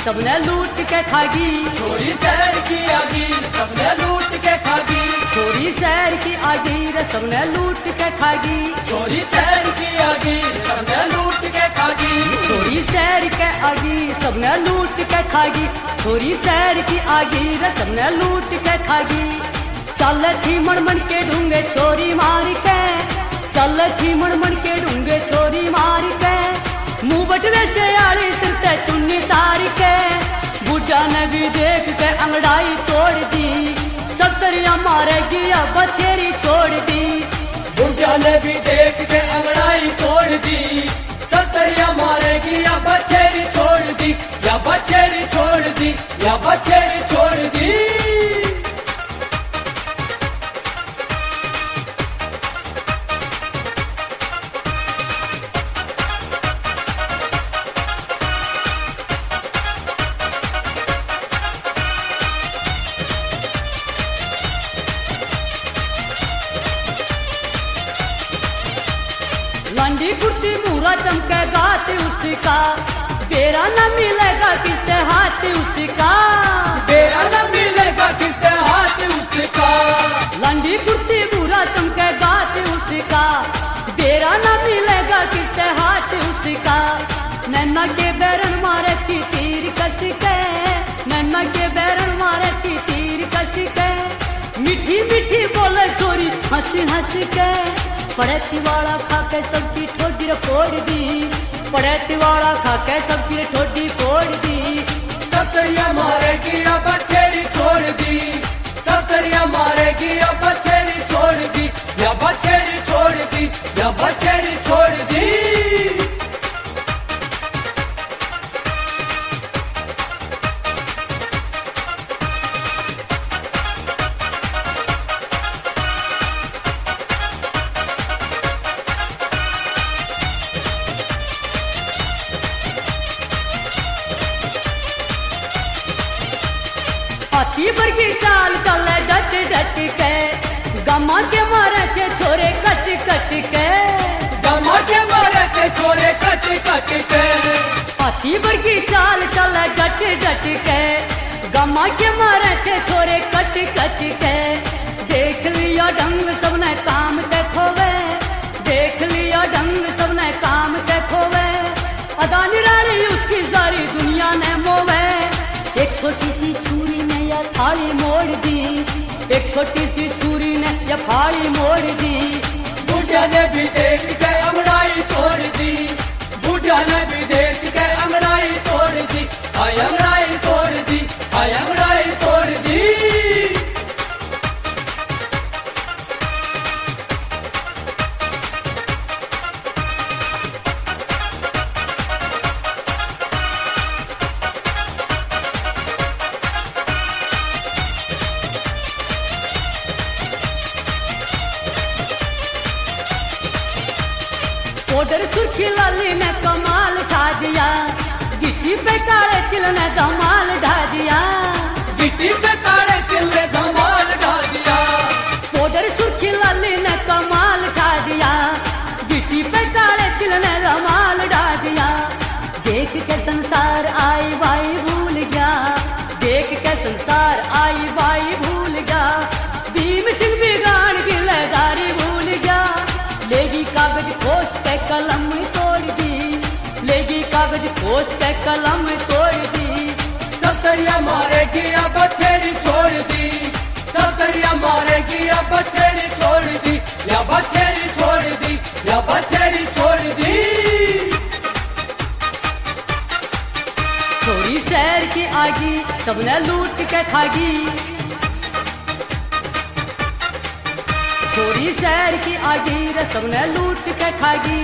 सबने लूट के खागी। छोरी शहर की आगी सबने लूट के खागी। छोरी शहर की आगी रे सबने लूट के खागी। छोरी शहर की आगी सबने लूट के खागी। छोरी शहर के आगी सबने लूट के खागी। छोरी शहर की आगी रे सबने लूट के खागी। चल थी मन के ढूंगे छोरी मार के। चल थी मन के ढूंगे छोरी मार के। मुंह बटवे से आड़ी सिरते चुन्नी तार के। बुढ़ा ने भी देख के अंगड़ाई तोड़ दी। सत्तरिया मारेगी या बछेरी छोड़ दी। बुढ़ा ने भी देख के अंगड़ाई तोड़ दी। सत्तरिया मारेगी या बछेरी छोड़ दी। या बछेरी छोड़ दी। या बछेरी छोड़ दी। लंडी कुर्ती मूरा चमकेगा उसका। बेरा न मिलेगा किससे हाथ उसका। बेरा न मिलेगा किससे हाथ उसका। लंडी कुर्ती मूरा चमकेगा उसका। बेरा न मिलेगा किससे हाथ उसका। नैना के बैरन मारे थी तीर कस के। नैना के बैरन मारे थी तीर कस के। मीठी मीठी बोले छोरी हंस हंस के। पड़ेती वाला खा के सबकी ठोडी फोड़ दी। पड़ेती वाला खा के सबकी ठोडी फोड़ दी। सत्तरिया मारेगी या बछेरी छोड़ दी। सत्तरिया मारेगी या बछेरी छोड़ दी। या बछेरी छोड़ दी। या बछेरी छोड़ दी। हाथी वर्गी चाल चले डट डट के। गमा के मारे थे छोरे कट कट के। गमा के मारे थे छोरे कट कट के। हाथी वर्गी चाल चले डट डट के। गमा के मारे थे छोरे कट कट के। देख लिया ढंग सबने काम के खोवे। देख लिया ढंग सबने काम के खोवे। अदा निराली उसकी सारी दुनिया ने मोवे। एक छोटी सी छुरी ने या फाड़ी मोड़ दी। एक छोटी सी छुरी ने या फाड़ी मोड़ दी। बुढ़ा ने भी देख के अंगड़ाई तोड़ दी। बुढ़ा ने भी देख के अंगड़ाई तोड़ दी। हाय अंगड़ाई तोड़ दी। हाय अंगड़ाई तोड़ दी। पाउडर सुर्खी लाली ने कमाल ढा दिया। गिट्टी पे काले तिल ने धमाल ढा दिया। गिट्टी पे काले तिल ने धमाल ढा दिया। पाउडर सुर्खी लाली ने कमाल ढा दिया। गिट्टी पे काले तिल ने धमाल ढा दिया। देख के संसार आई बाई भूल गया। देख के संसार आई बाई भूल गया। भीम सिंह बिगाड़ की लहदारी भूल गया। लेगी कागज खोस के कलम तोड़ दी। लेगी कागज खोस के कलम तोड़ दी। सत्तरिया मारेगी या बछेरी छोड़ दी। सत्तरिया मारेगी या बछेरी छोड़ दी। या बछेरी छोड़ दी। या बछेरी छोड़ दी। छोरी शहर की आगी सबने लूट के खागी। छोरी शहर की आगी रे सबने लूट के खागी।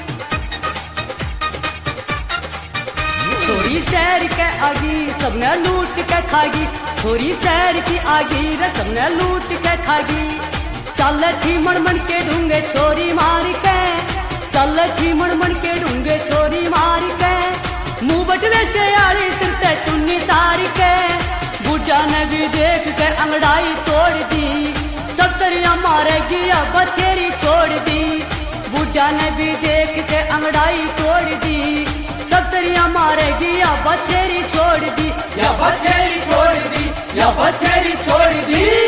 छोरी शहर के आगी सबने लूट के खागी। छोरी शहर की आगी रे सबने लूट के खागी। चल थी मन के ढूंगे छोरी मार के। चल थी मन के ढूंगे छोरी मार के। मुंह बटवे से आड़ी सिरते चुन्नी तार के। बुढ़ा ने भी देख के अंगड़ाई तोड़ दी। सत्तरिया मारेगी या बछेरी छोड़ दी। बुढ़ा ने भी देख के अंगड़ाई तोड़ दी। सब तेरिया मारेगी या बछेरी छोड़ दी, या बछेरी छोड़ दी, या बछेरी छोड़ दी।